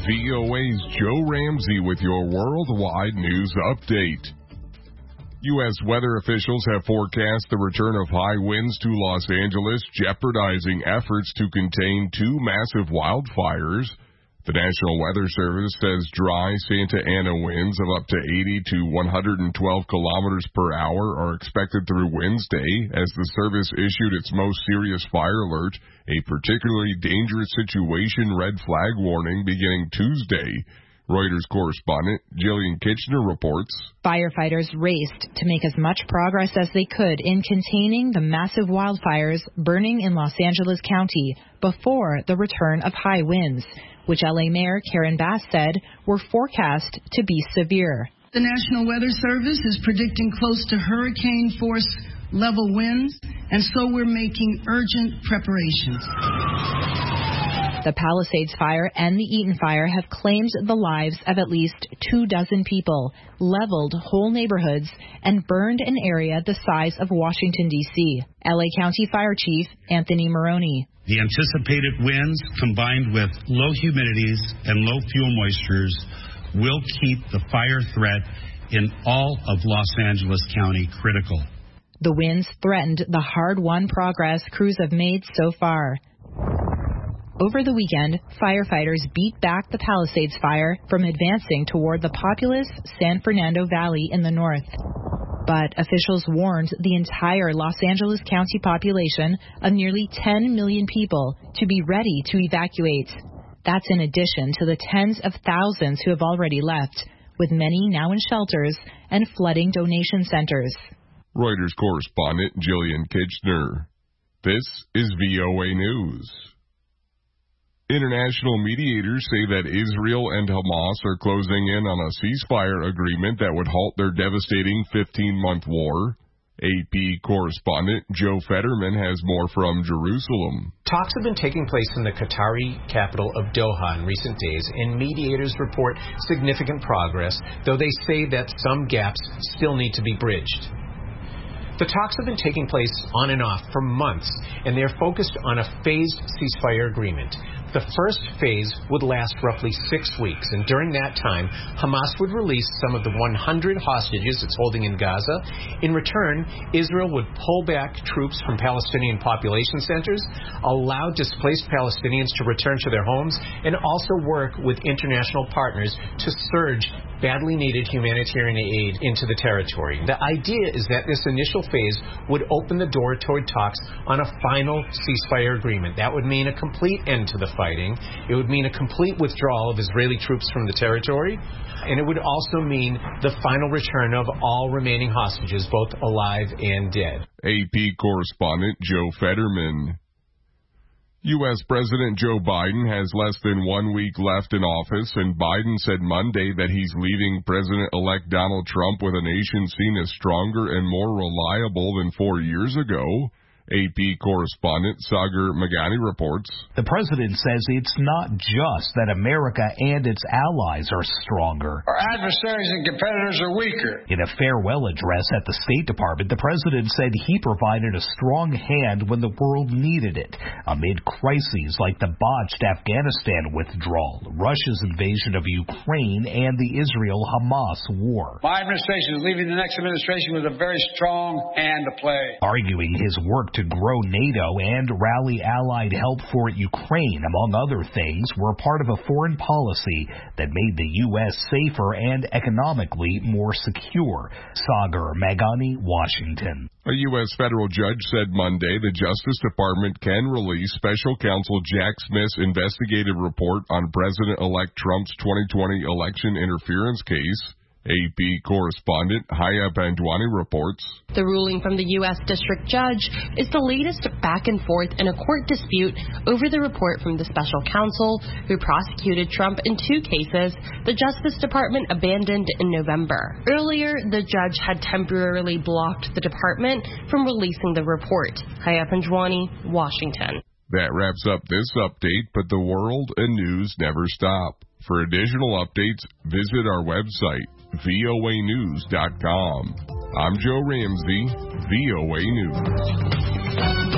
VOA's Joe Ramsey with your worldwide news update. U.S. weather officials have forecast the return of high winds to Los Angeles, jeopardizing efforts to contain two massive wildfires. The National Weather Service says dry Santa Ana winds of up to 80 to 112 kilometers per hour are expected through Wednesday as the service issued its most serious fire alert, a particularly dangerous situation red flag warning beginning Tuesday. Reuters correspondent Jillian Kitchener reports. Firefighters raced to make as much progress as they could in containing the massive wildfires burning in Los Angeles County before the return of high winds, which LA Mayor Karen Bass said were forecast to be severe. The National Weather Service is predicting close to hurricane force level winds, and so we're making urgent preparations. The Palisades Fire and the Eaton Fire have claimed the lives of at least 24 people, leveled whole neighborhoods, and burned an area the size of Washington, D.C. LA County Fire Chief Anthony Maroney. The anticipated winds, combined with low humidities and low fuel moistures, will keep the fire threat in all of Los Angeles County critical. The winds threatened the hard-won progress crews have made so far. Over the weekend, firefighters beat back the Palisades Fire from advancing toward the populous San Fernando Valley in the north. But officials warned the entire Los Angeles County population of nearly 10 million people to be ready to evacuate. That's in addition to the tens of thousands who have already left, with many now in shelters and flooding donation centers. Reuters correspondent Jillian Kitchener. This is VOA News. International mediators say that Israel and Hamas are closing in on a ceasefire agreement that would halt their devastating 15-month war. AP correspondent Joe Fetterman has more from Jerusalem. Talks have been taking place in the Qatari capital of Doha in recent days, and mediators report significant progress, though they say that some gaps still need to be bridged. The talks have been taking place on and off for months, and they are focused on a phased ceasefire agreement. The first phase would last roughly 6 weeks, and during that time, Hamas would release some of the 100 hostages it's holding in Gaza. In return, Israel would pull back troops from Palestinian population centers, allow displaced Palestinians to return to their homes, and also work with international partners to surge badly needed humanitarian aid into the territory. The idea is that this initial phase would open the door toward talks on a final ceasefire agreement. That would mean a complete end to the fighting. It would mean a complete withdrawal of Israeli troops from the territory. And it would also mean the final return of all remaining hostages, both alive and dead. AP correspondent Joe Fetterman. U.S. President Joe Biden has less than 1 week left in office, and Biden said Monday that he's leaving President-elect Donald Trump with a nation seen as stronger and more reliable than 4 years ago. AP correspondent Sagar Meghani reports. The president says it's not just that America and its allies are stronger. Our adversaries and competitors are weaker. In a farewell address at the State Department, the president said he provided a strong hand when the world needed it, amid crises like the botched Afghanistan withdrawal, Russia's invasion of Ukraine, and the Israel-Hamas war. My administration is leaving the next administration with a very strong hand to play. Arguing his work to grow NATO and rally allied help for Ukraine, among other things, were part of a foreign policy that made the U.S. safer and economically more secure. Sagar Meghani, Washington. A U.S. federal judge said Monday the Justice Department can release Special Counsel Jack Smith's investigative report on President-elect Trump's 2020 election interference case. AP correspondent Haya Bandwani reports. The ruling from the U.S. District Judge is the latest back and forth in a court dispute over the report from the special counsel who prosecuted Trump in 2 cases the Justice Department abandoned in November. Earlier, the judge had temporarily blocked the department from releasing the report. Haya Bandwani, Washington. That wraps up this update, but the world and news never stop. For additional updates, visit our website, voanews.com. I'm Joe Ramsey, VOA News.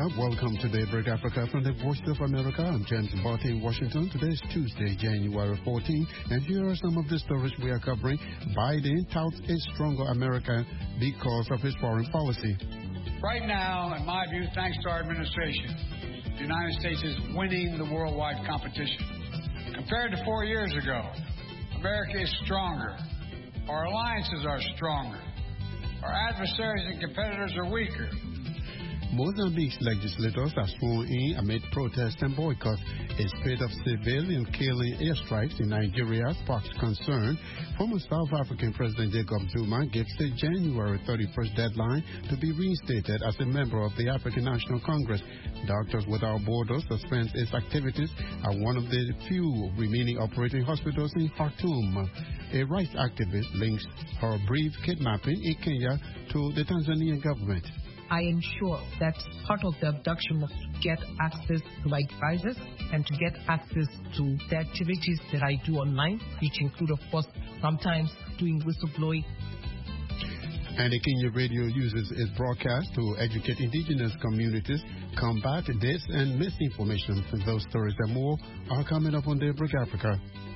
Welcome to Daybreak Africa from the Voice of America. I'm James Barty in Washington. Today is Tuesday, January 14, and here are some of the stories we are covering. Biden touts a stronger America because of his foreign policy. Right now, in my view, thanks to our administration, the United States is winning the worldwide competition. Compared to 4 years ago, America is stronger. Our alliances are stronger. Our adversaries and competitors are weaker. Mozambique's legislators are sworn in amid protests and boycotts. A spate of civilian killing airstrikes in Nigeria sparks concern. Former South African President Jacob Zuma gives the January 31st deadline to be reinstated as a member of the African National Congress. Doctors Without Borders suspends its activities at one of the few remaining operating hospitals in Khartoum. A rights activist links her brief kidnapping in Kenya to the Tanzanian government. I ensure that part of the abduction was to get access to my devices and to get access to the activities that I do online, which include, of course, sometimes doing whistleblowing. And the Kenya Radio uses its broadcast to educate indigenous communities, combat dis and misinformation. Those stories and more are coming up on Daybreak Africa.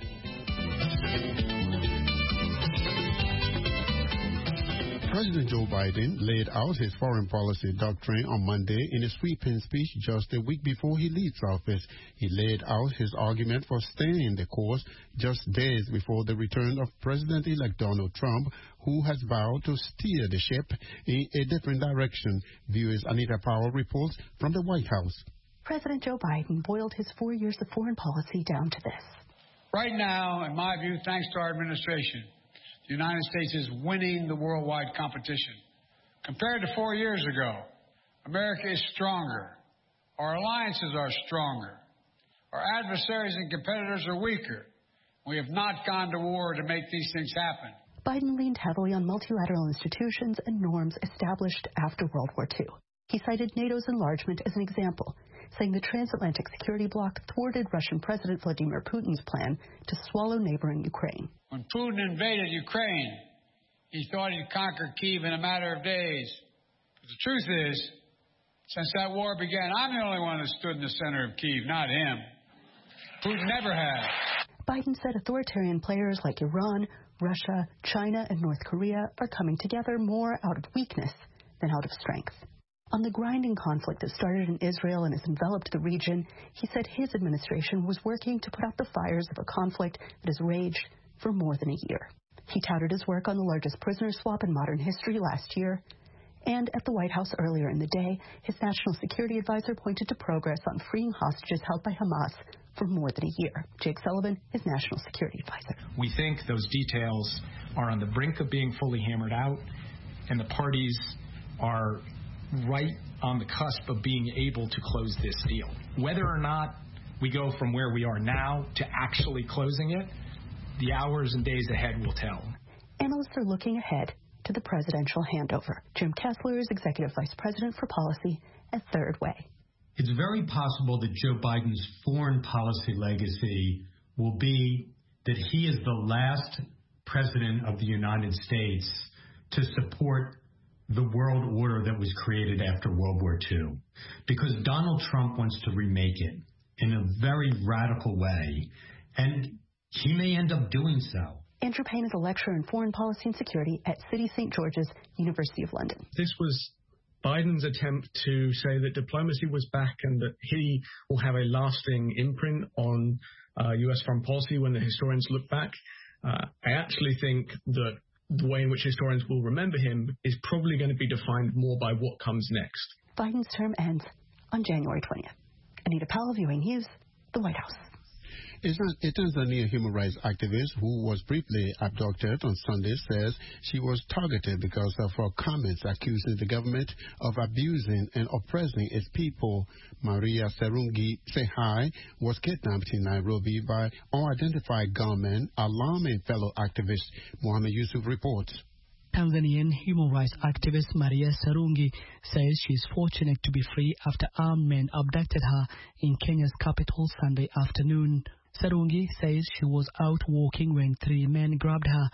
President Joe Biden laid out his foreign policy doctrine on Monday in a sweeping speech just a week before he leaves office. He laid out his argument for staying the course just days before the return of President-elect Donald Trump, who has vowed to steer the ship in a different direction. Viewers Anita Powell reports from the White House. President Joe Biden boiled his 4 years of foreign policy down to this. Right now, in my view, thanks to our administration, the United States is winning the worldwide competition. Compared to 4 years ago, America is stronger. Our alliances are stronger. Our adversaries and competitors are weaker. We have not gone to war to make these things happen. Biden leaned heavily on multilateral institutions and norms established after World War II. He cited NATO's enlargement as an example, saying the transatlantic security bloc thwarted Russian President Vladimir Putin's plan to swallow neighboring Ukraine. When Putin invaded Ukraine, he thought he'd conquer Kyiv in a matter of days. But the truth is, since that war began, I'm the only one that stood in the center of Kyiv, not him. Putin never has. Biden said authoritarian players like Iran, Russia, China, and North Korea are coming together more out of weakness than out of strength. On the grinding conflict that started in Israel and has enveloped the region, he said his administration was working to put out the fires of a conflict that has raged for more than a year. He touted his work on the largest prisoner swap in modern history last year. And at the White House earlier in the day, his national security advisor pointed to progress on freeing hostages held by Hamas for more than a year. Jake Sullivan is national security advisor. We think those details are on the brink of being fully hammered out, and the parties are right on the cusp of being able to close this deal. Whether or not we go from where we are now to actually closing it, the hours and days ahead will tell. Analysts are looking ahead to the presidential handover. Jim Kessler is Executive Vice President for Policy at Third Way. It's very possible that Joe Biden's foreign policy legacy will be that he is the last president of the United States to support the world order that was created after World War II, because Donald Trump wants to remake it in a very radical way, and he may end up doing so. Andrew Payne is a lecturer in foreign policy and security at City St. George's, University of London. This was Biden's attempt to say that diplomacy was back and that he will have a lasting imprint on U.S. foreign policy when the historians look back. I actually think that the way in which historians will remember him is probably going to be defined more by what comes next. Biden's term ends on January 20th. Anita Powell, Viewing News, the White House. A Tanzania human rights activist who was briefly abducted on Sunday says she was targeted because of her comments accusing the government of abusing and oppressing its people. Maria Serungi Sehai was kidnapped in Nairobi by unidentified gunmen, alarming fellow activist. Mohammed Yusuf reports. Tanzanian human rights activist Maria Serungi says she is fortunate to be free after armed men abducted her in Kenya's capital Sunday afternoon. Serungi says she was out walking when 3 men grabbed her,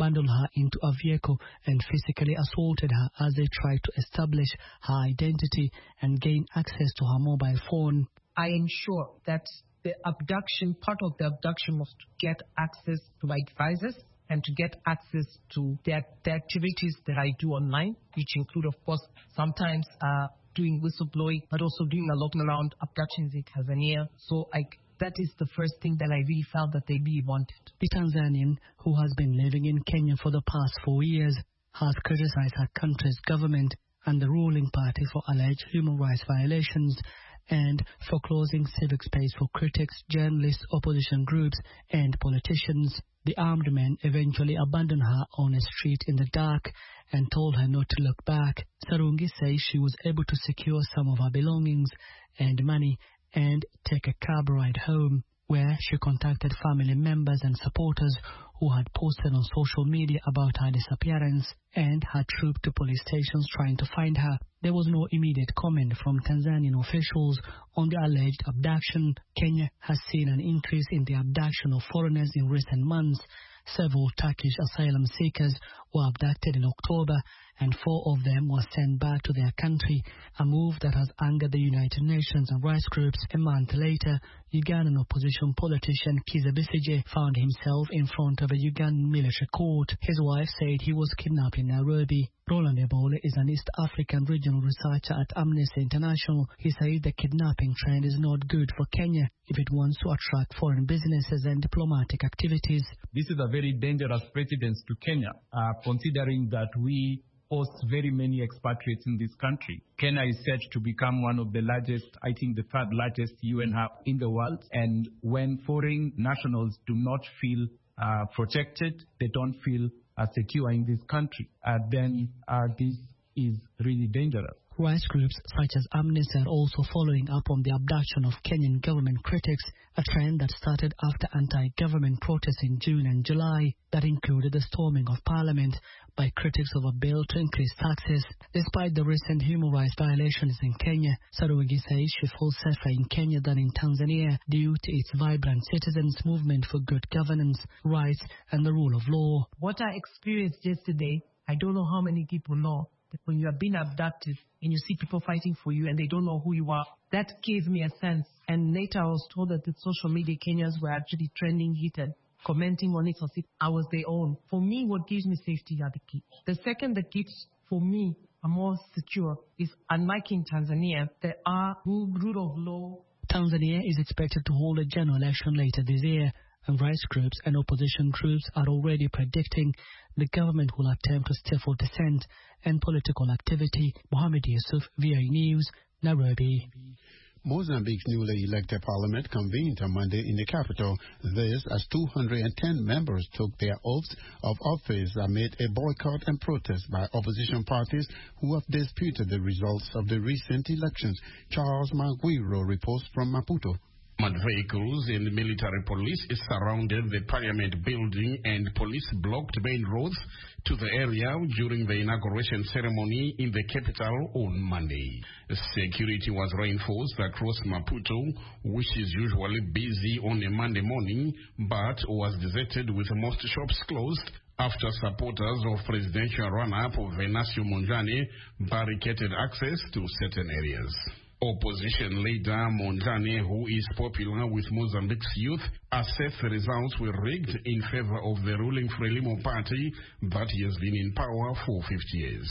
bundled her into a vehicle and physically assaulted her as they tried to establish her identity and gain access to her mobile phone. I ensure that the abduction, part of the abduction was to get access to my devices and to get access to the activities that I do online, which include, of course, sometimes doing whistleblowing, but also doing a lot around abductions in Tanzania. So that is the first thing that I really felt that they really wanted. The Tanzanian, who has been living in Kenya for the past 4 years, has criticized her country's government and the ruling party for alleged human rights violations and for closing civic space for critics, journalists, opposition groups, and politicians. The armed men eventually abandoned her on a street in the dark and told her not to look back. Sarungi says she was able to secure some of her belongings and money and take a cab ride home, where she contacted family members and supporters who had posted on social media about her disappearance and had trooped to police stations trying to find her. There was no immediate comment from Tanzanian officials on the alleged abduction. Kenya has seen an increase in the abduction of foreigners in recent months. Several Turkish asylum seekers were abducted in October, and 4 of them were sent back to their country, a move that has angered the United Nations and rights groups. A month later, Ugandan opposition politician Kizza Besigye found himself in front of a Ugandan military court. His wife said he was kidnapped in Nairobi. Roland Ebole is an East African regional researcher at Amnesty International. He said the kidnapping trend is not good for Kenya if it wants to attract foreign businesses and diplomatic activities. This is a very dangerous precedent to Kenya, considering that we host very many expatriates in this country. Kenya is set to become one of the largest, I think the 3rd largest UN hub in the world. And when foreign nationals do not feel protected, they don't feel secure in this country, then this is really dangerous. Rights groups such as Amnesty are also following up on the abduction of Kenyan government critics, a trend that started after anti-government protests in June and July that included the storming of parliament by critics of a bill to increase taxes. Despite the recent human rights violations in Kenya, Sarungi says she feels safer in Kenya than in Tanzania due to its vibrant citizens' movement for good governance, rights, and the rule of law. What I experienced yesterday, I don't know how many people know, that when you are being abducted and you see people fighting for you and they don't know who you are, that gave me a sense. And later I was told that the social media Kenyans were actually trending it and commenting on it as if I was their own. For me, what gives me safety are the kids. The second the kids, for me, are more secure is, unlike in Tanzania, there are rule of law. Tanzania is expected to hold a general election later this year, and rights groups and opposition groups are already predicting the government will attempt to stifle dissent and political activity. Mohamed Yusuf, VOA News, Nairobi. Mozambique's newly elected parliament convened on Monday in the capital. This as 210 members took their oaths of office amid a boycott and protest by opposition parties who have disputed the results of the recent elections. Charles Maguiro reports from Maputo. Armored vehicles and military police surrounded the parliament building and police blocked main roads to the area during the inauguration ceremony in the capital on Monday. Security was reinforced across Maputo, which is usually busy on a Monday morning, but was deserted with most shops closed after supporters of presidential runner-up Venancio Mondlane barricaded access to certain areas. Opposition leader Mondlane, who is popular with Mozambique's youth, asserts the results were rigged in favor of the ruling Frelimo party that he has been in power for 50 years.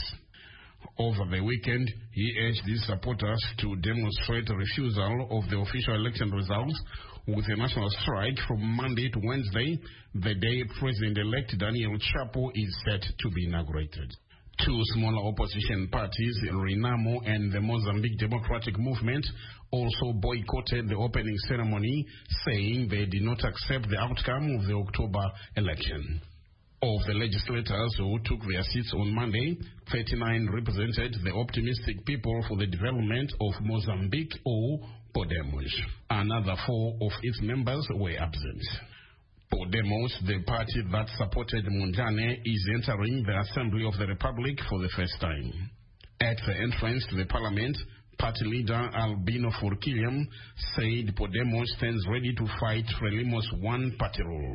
Over the weekend, he urged his supporters to demonstrate refusal of the official election results with a national strike from Monday to Wednesday, the day President-elect Daniel Chapo is set to be inaugurated. Two smaller opposition parties, Renamo and the Mozambique Democratic Movement, also boycotted the opening ceremony, saying they did not accept the outcome of the October election. Of the legislators who took their seats on Monday, 39 represented the Optimistic People for the Development of Mozambique, or Podemos. Another 4 of its members were absent. Podemos, the party that supported Mondlane, is entering the Assembly of the Republic for the first time. At the entrance to the parliament, Party leader Albino Furquilliam said Podemos stands ready to fight Frelimo's one-party rule.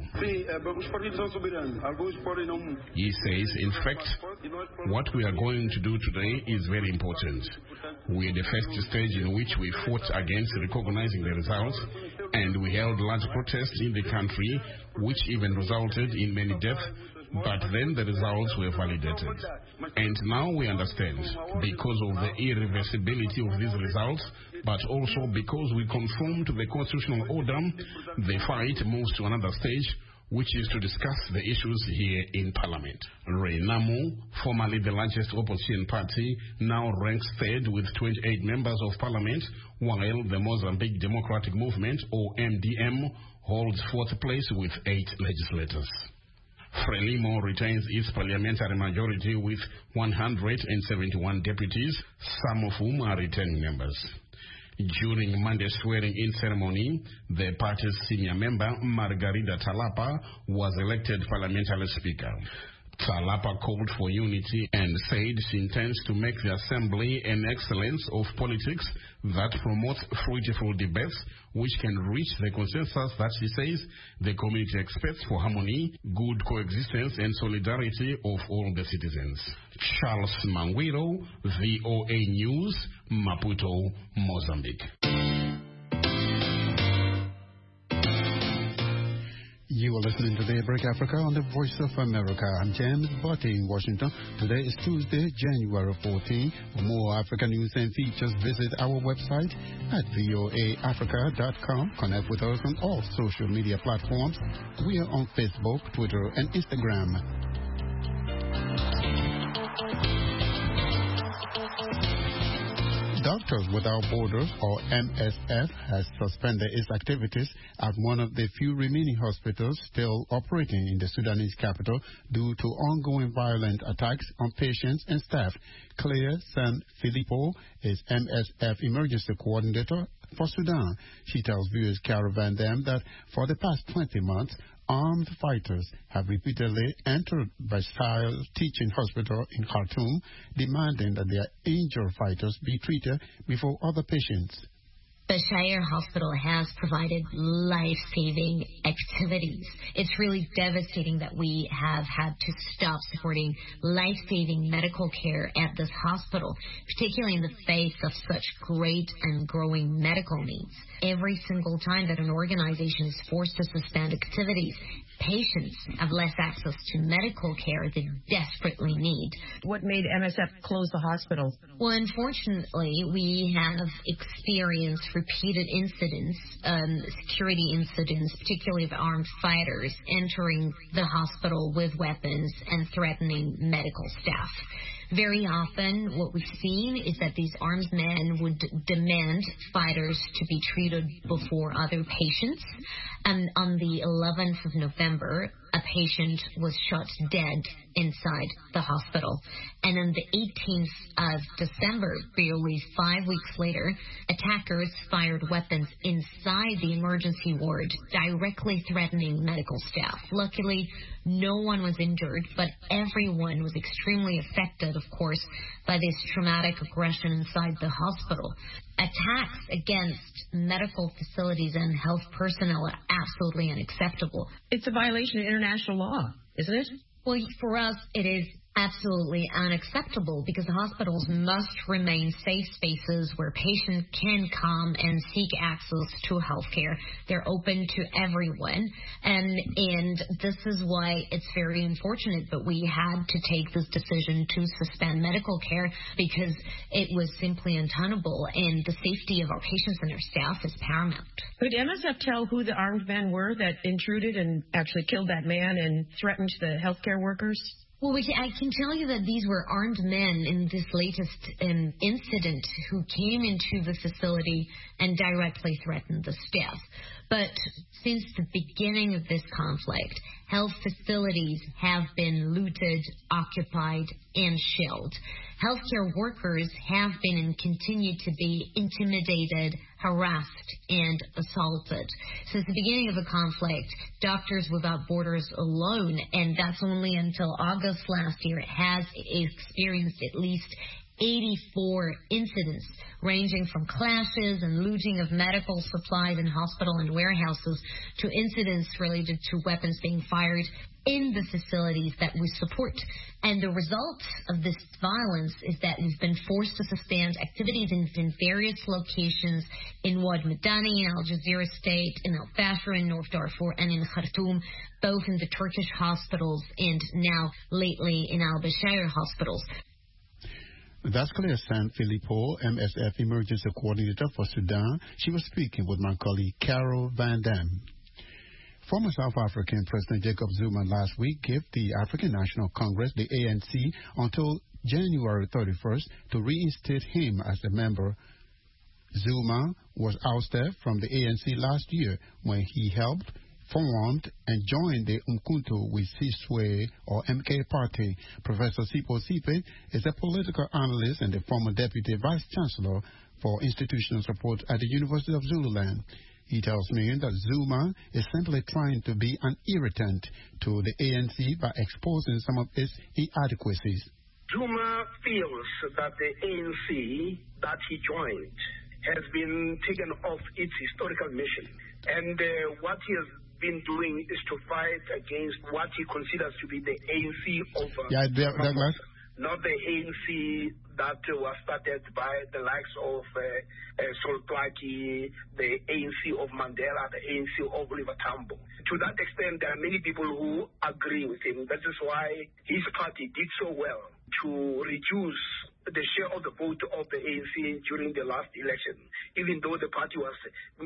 He says, in fact, what we are going to do today is very important. We are the first stage in which we fought against recognizing the results, and we held large protests in the country, which even resulted in many deaths. But then the results were validated. And now we understand, because of the irreversibility of these results, but also because we conform to the constitutional order, the fight moves to another stage, which is to discuss the issues here in Parliament. Renamo, formerly the largest opposition party, now ranks third with 28 members of Parliament, while the Mozambique Democratic Movement, or MDM, holds fourth place with 8 legislators. Frelimo retains its parliamentary majority with 171 deputies, some of whom are returning members. During Monday's swearing-in ceremony, the party's senior member, Margarida Talapa, was elected parliamentary speaker. Talapa called for unity and said she intends to make the assembly an excellence of politics that promotes fruitful debates which can reach the consensus that she says the community expects for harmony, good coexistence and solidarity of all the citizens. Charles Manguiro, VOA News, Maputo, Mozambique. You are listening to Daybreak Africa on the Voice of America. I'm James Botti in Washington. Today is Tuesday, January 14. For more African news and features, visit our website at voaafrica.com. Connect with us on all social media platforms. We are on Facebook, Twitter, and Instagram. Doctors Without Borders, or MSF, has suspended its activities at one of the few remaining hospitals still operating in the Sudanese capital due to ongoing violent attacks on patients and staff. Claire Sanfilippo is MSF Emergency Coordinator for Sudan. She tells viewers Caravan Dam that for the past 20 months, armed fighters have repeatedly entered Bashir Teaching Hospital in Khartoum, demanding that their injured fighters be treated before other patients. Bashir Hospital has provided life-saving activities. It's really devastating that we have had to stop supporting life-saving medical care at this hospital, particularly in the face of such great and growing medical needs. Every single time that an organization is forced to suspend activities, patients have less access to medical care they desperately need. What made MSF close the hospital? Well, unfortunately, we have experienced repeated incidents, security incidents, particularly of armed fighters entering the hospital with weapons and threatening medical staff. Very often, what we've seen is that these armed men would demand fighters to be treated before other patients. And on the 11th of November, a patient was shot dead inside the hospital. And on the 18th of December, barely 5 weeks later, attackers fired weapons inside the emergency ward, directly threatening medical staff. Luckily, no one was injured, but everyone was extremely affected, of course, by this traumatic aggression inside the hospital. Attacks against medical facilities and health personnel are absolutely unacceptable. It's a violation of international law, isn't it? Well, for us, it is absolutely unacceptable because hospitals must remain safe spaces where patients can come and seek access to health care. They're open to everyone. And this is why it's very unfortunate, but we had to take this decision to suspend medical care because it was simply untenable, and the safety of our patients and our staff is paramount. Could MSF tell who the armed men were that intruded and actually killed that man and threatened the healthcare workers? Well, I can tell you that these were armed men in this latest incident who came into the facility and directly threatened the staff. But since the beginning of this conflict, health facilities have been looted, occupied, and shelled. Healthcare workers have been and continue to be intimidated, harassed, and assaulted. Since the beginning of the conflict, Doctors Without Borders alone, and that's only until August last year, has experienced at least 84 incidents, ranging from clashes and looting of medical supplies in hospital and warehouses to incidents related to weapons being fired in the facilities that we support. And the result of this violence is that we've been forced to suspend activities in various locations in Wad Madani, in Al Jazeera State, in Al Fasher, in North Darfur, and in Khartoum, both in the Turkish hospitals and now lately in Al Bashir hospitals. That's Claire Sanfilippo, MSF Emergency Coordinator for Sudan. She was speaking with my colleague Carol Van Dam. Former South African President Jacob Zuma last week gave the African National Congress, the ANC, until January 31st to reinstate him as a member. Zuma was ousted from the ANC last year when he helped formed and joined the Umkhonto we Sizwe or MK party. Professor Sipho Sipe is a political analyst and the former deputy vice chancellor for institutional support at the University of Zululand. He tells me that Zuma is simply trying to be an irritant to the ANC by exposing some of its inadequacies. Zuma feels that the ANC that he joined has been taken off its historical mission. And what he has been doing is to fight against what he considers to be the ANC of Douglas. Not the ANC that was started by the likes of Sol Plaatje, the ANC of Mandela, the ANC of Oliver Tambo. To that extent, there are many people who agree with him. That is why his party did so well to reduce the share of the vote of the ANC during the last election, even though the party was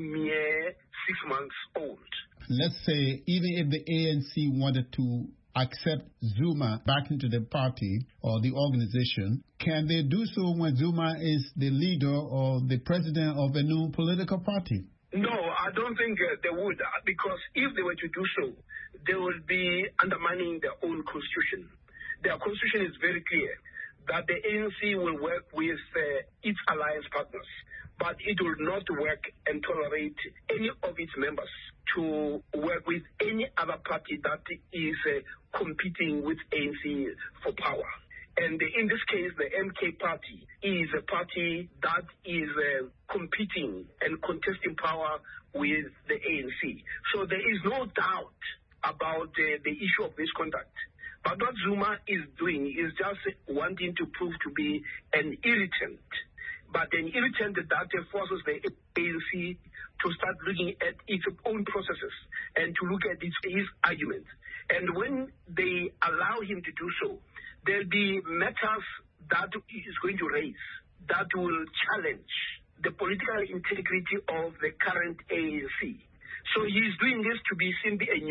mere 6 months old. Let's say even if the ANC wanted to accept Zuma back into the party or the organization, can they do so when Zuma is the leader or the president of a new political party? No, I don't think they would, because if they were to do so, they would be undermining their own constitution. Their constitution is very clear that the ANC will work with its alliance partners, but it will not work and tolerate any of its members to work with any other party that is competing with ANC for power. And in this case, the MK party is a party that is competing and contesting power with the ANC. So there is no doubt about the issue of misconduct. But what Zuma is doing is just wanting to prove to be an irritant, but an irritant that forces the ANC to start looking at its own processes and to look at his arguments. And when they allow him to do so, there'll be matters that he is going to raise that will challenge the political integrity of the current ANC. So he's doing this to be simply a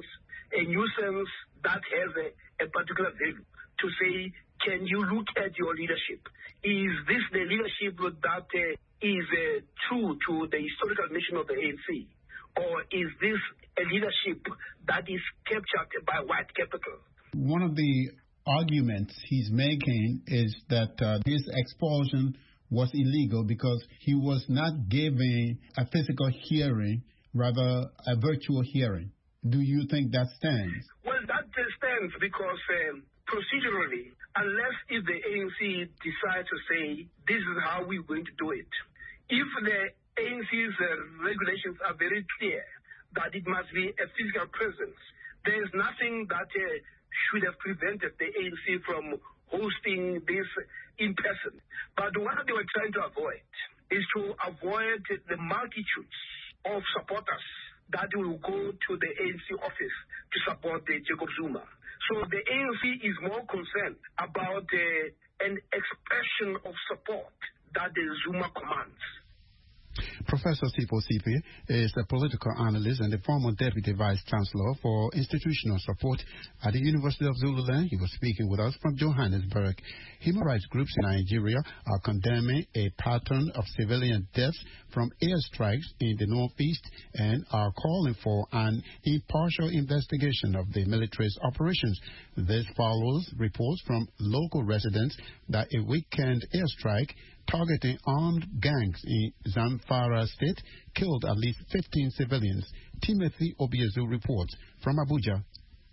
nuisance that has a particular value, to say, can you look at your leadership? Is this the leadership that is true to the historical mission of the ANC? Or is this a leadership that is captured by white capital? One of the arguments he's making is that this expulsion was illegal because he was not giving a physical hearing, rather a virtual hearing. Do you think that stands? Well, that stands because procedurally, unless if the ANC decides to say, this is how we're going to do it. If the ANC's regulations are very clear that it must be a physical presence, there is nothing that should have prevented the ANC from hosting this in person. But what they were trying to avoid is to avoid the multitudes of supporters that will go to the ANC office to support Jacob Zuma. So the ANC is more concerned about an expression of support that the Zuma commands. Professor Sipho Sipe is a political analyst and the former deputy vice chancellor for institutional support at the University of Zululand. He was speaking with us from Johannesburg. Human rights groups in Nigeria are condemning a pattern of civilian deaths from airstrikes in the northeast and are calling for an impartial investigation of the military's operations. This follows reports from local residents that a weekend airstrike targeting armed gangs in Zamfara State killed at least 15 civilians. Timothy Obiezu reports from Abuja.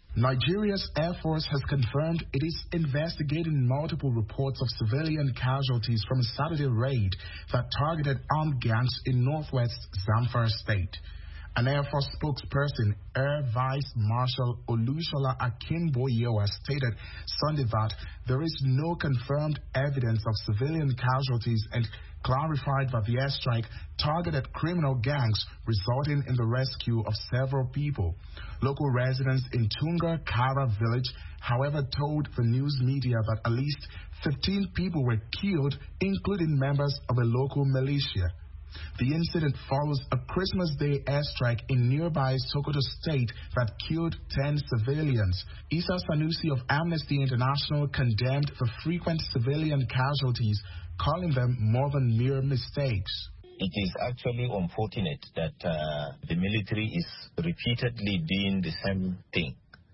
Nigeria's Air Force has confirmed it is investigating multiple reports of civilian casualties from a Saturday raid that targeted armed gangs in northwest Zamfara state. An Air Force spokesperson, Air Vice Marshal Olushola Akinboyewa, stated Sunday that there is no confirmed evidence of civilian casualties and clarified that the airstrike targeted criminal gangs, resulting in the rescue of several people. Local residents in Tunga Kara village, however, told the news media that at least 15 people were killed, including members of a local militia. The incident follows a Christmas Day airstrike in nearby Sokoto State that killed 10 civilians. Isa Sanusi of Amnesty International condemned the frequent civilian casualties, calling them more than mere mistakes. It is actually unfortunate that the military is repeatedly doing the same thing,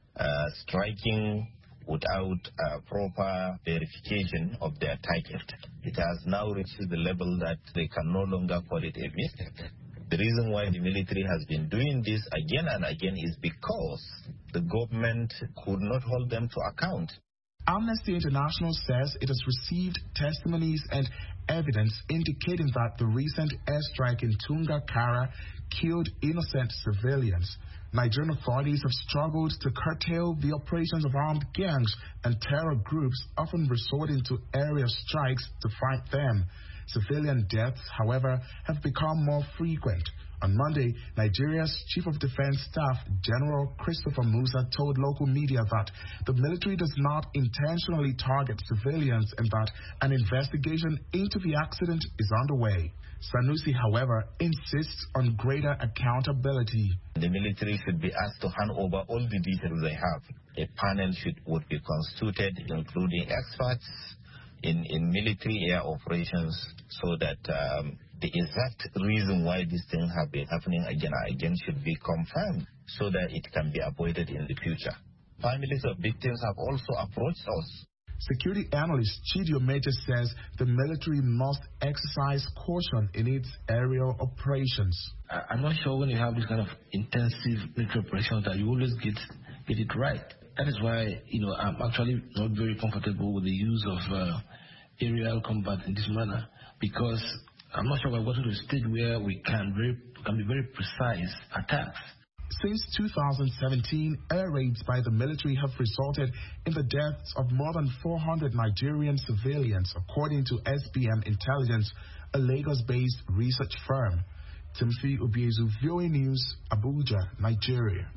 striking without proper verification of their target. It has now reached the level that they can no longer call it a mistake. The reason why the military has been doing this again and again is because the government could not hold them to account. Amnesty International says it has received testimonies and evidence indicating that the recent airstrike in Tunga Kara killed innocent civilians. Nigerian authorities have struggled to curtail the operations of armed gangs and terror groups, often resorting to area strikes to fight them. Civilian deaths, however, have become more frequent. On Monday, Nigeria's Chief of Defense Staff, General Christopher Musa, told local media that the military does not intentionally target civilians and that an investigation into the accident is underway. Sanusi, however, insists on greater accountability. The military should be asked to hand over all the details they have. A panel would be constituted, including experts in military air operations, so that the exact reason why these things have been happening again and again should be confirmed, so that it can be avoided in the future. Families of victims have also approached us. Security analyst Chidio Major says the military must exercise caution in its aerial operations. I'm not sure when you have this kind of intensive military operations that you always get it right. That is why, I'm actually not very comfortable with the use of aerial combat in this manner, because I'm not sure we're going to a stage where we can be very precise attacks. Since 2017, air raids by the military have resulted in the deaths of more than 400 Nigerian civilians, according to SBM Intelligence, a Lagos-based research firm. Timothy Obiezu, VOA News, Abuja, Nigeria.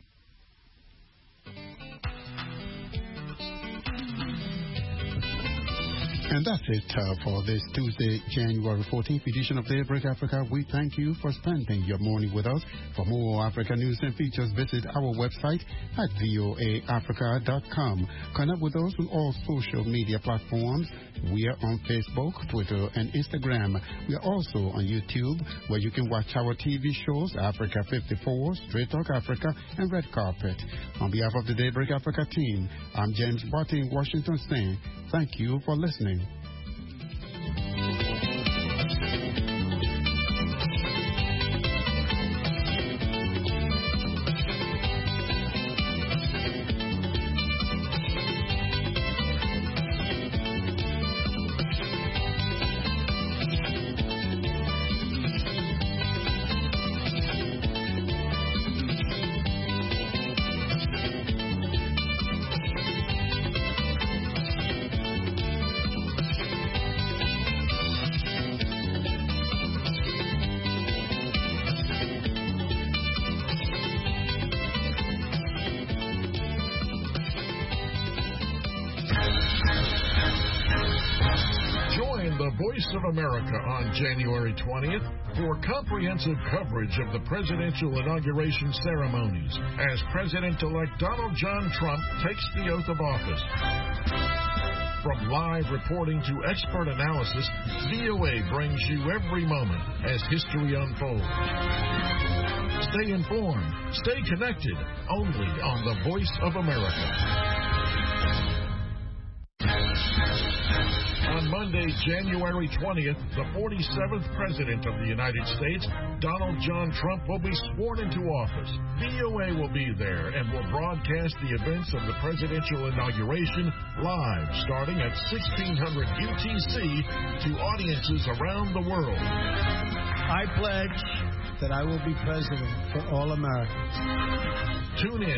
And that's it for this Tuesday, January 14th edition of Daybreak Africa. We thank you for spending your morning with us. For more Africa news and features, visit our website at voaafrica.com. Connect with us on all social media platforms. We are on Facebook, Twitter, and Instagram. We are also on YouTube, where you can watch our TV shows, Africa 54, Straight Talk Africa, and Red Carpet. On behalf of the Daybreak Africa team, I'm James Barty in Washington saying thank you for listening. Voice of America on January 20th for comprehensive coverage of the presidential inauguration ceremonies as President-elect Donald John Trump takes the oath of office. From live reporting to expert analysis, VOA brings you every moment as history unfolds. Stay informed, stay connected, only on the Voice of America. On Monday, January 20th, the 47th President of the United States, Donald John Trump, will be sworn into office. VOA will be there and will broadcast the events of the presidential inauguration live starting at 1600 UTC to audiences around the world. I pledge that I will be president for all Americans. Tune in